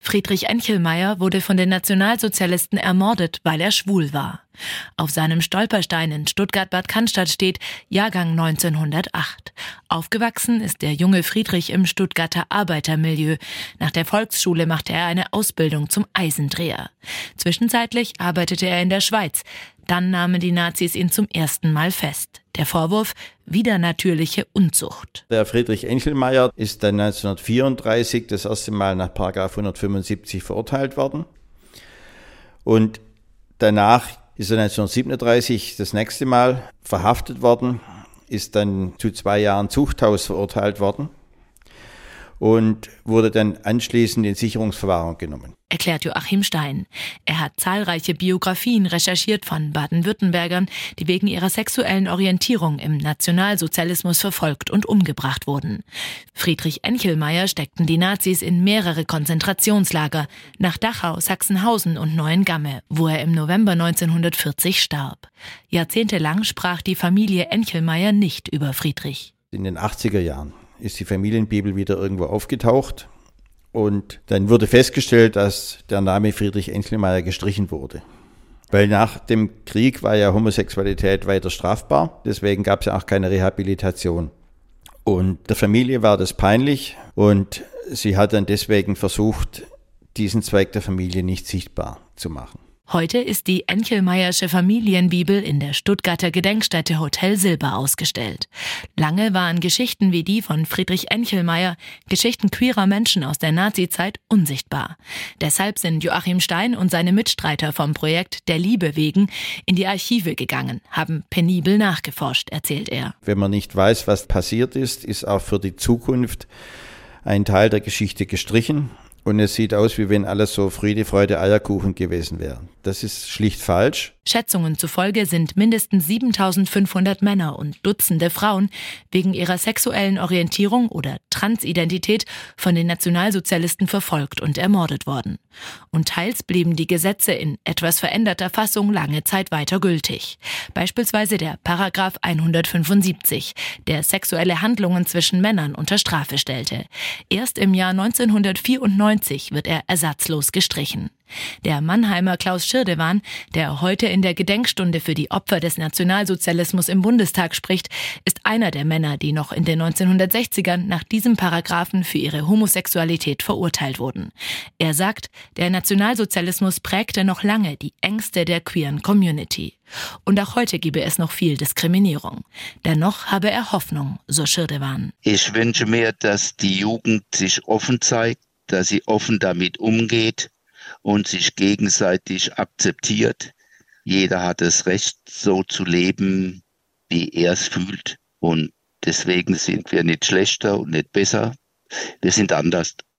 Friedrich Enchelmaier wurde von den Nationalsozialisten ermordet, weil er schwul war. Auf seinem Stolperstein in Stuttgart-Bad Cannstatt steht Jahrgang 1908. Aufgewachsen ist der junge Friedrich im Stuttgarter Arbeitermilieu. Nach der Volksschule machte er eine Ausbildung zum Eisendreher. Zwischenzeitlich arbeitete er in der Schweiz. Dann nahmen die Nazis ihn zum ersten Mal fest. Der Vorwurf: widernatürliche Unzucht. Der Friedrich Enchelmaier ist dann 1934 das erste Mal nach § 175 verurteilt worden. Und danach ist er 1937 das nächste Mal verhaftet worden, ist dann zu 2 Jahren Zuchthaus verurteilt worden und wurde dann anschließend in Sicherungsverwahrung genommen. Erklärt Joachim Stein. Er hat zahlreiche Biografien recherchiert von Baden-Württembergern, die wegen ihrer sexuellen Orientierung im Nationalsozialismus verfolgt und umgebracht wurden. Friedrich Enchelmaier steckten die Nazis in mehrere Konzentrationslager, nach Dachau, Sachsenhausen und Neuengamme, wo er im November 1940 starb. Jahrzehntelang sprach die Familie Enchelmaier nicht über Friedrich. In den 80er Jahren ist die Familienbibel wieder irgendwo aufgetaucht. Und dann wurde festgestellt, dass der Name Friedrich Enchelmaier gestrichen wurde. Weil nach dem Krieg war ja Homosexualität weiter strafbar. Deswegen gab es ja auch keine Rehabilitation. Und der Familie war das peinlich. Und sie hat dann deswegen versucht, diesen Zweig der Familie nicht sichtbar zu machen. Heute ist die Enchelmaiersche Familienbibel in der Stuttgarter Gedenkstätte Hotel Silber ausgestellt. Lange waren Geschichten wie die von Friedrich Enchelmaier, Geschichten queerer Menschen aus der Nazizeit, unsichtbar. Deshalb sind Joachim Stein und seine Mitstreiter vom Projekt Der Liebe wegen in die Archive gegangen, haben penibel nachgeforscht, erzählt er. Wenn man nicht weiß, was passiert ist auch für die Zukunft ein Teil der Geschichte gestrichen. Und es sieht aus, wie wenn alles so Friede, Freude, Eierkuchen gewesen wäre. Das ist schlicht falsch. Schätzungen zufolge sind mindestens 7.500 Männer und Dutzende Frauen wegen ihrer sexuellen Orientierung oder Transidentität von den Nationalsozialisten verfolgt und ermordet worden. Und teils blieben die Gesetze in etwas veränderter Fassung lange Zeit weiter gültig. Beispielsweise der Paragraph 175, der sexuelle Handlungen zwischen Männern unter Strafe stellte. Erst im Jahr 1994 wird er ersatzlos gestrichen. Der Mannheimer Klaus Schirdewan, der heute in der Gedenkstunde für die Opfer des Nationalsozialismus im Bundestag spricht, ist einer der Männer, die noch in den 1960ern nach diesem Paragraphen für ihre Homosexualität verurteilt wurden. Er sagt, der Nationalsozialismus prägte noch lange die Ängste der queeren Community. Und auch heute gebe es noch viel Diskriminierung. Dennoch habe er Hoffnung, so Schirdewan. Ich wünsche mir, dass die Jugend sich offen zeigt, dass sie offen damit umgeht und sich gegenseitig akzeptiert. Jeder hat das Recht, so zu leben, wie er es fühlt. Und deswegen sind wir nicht schlechter und nicht besser. Wir sind anders.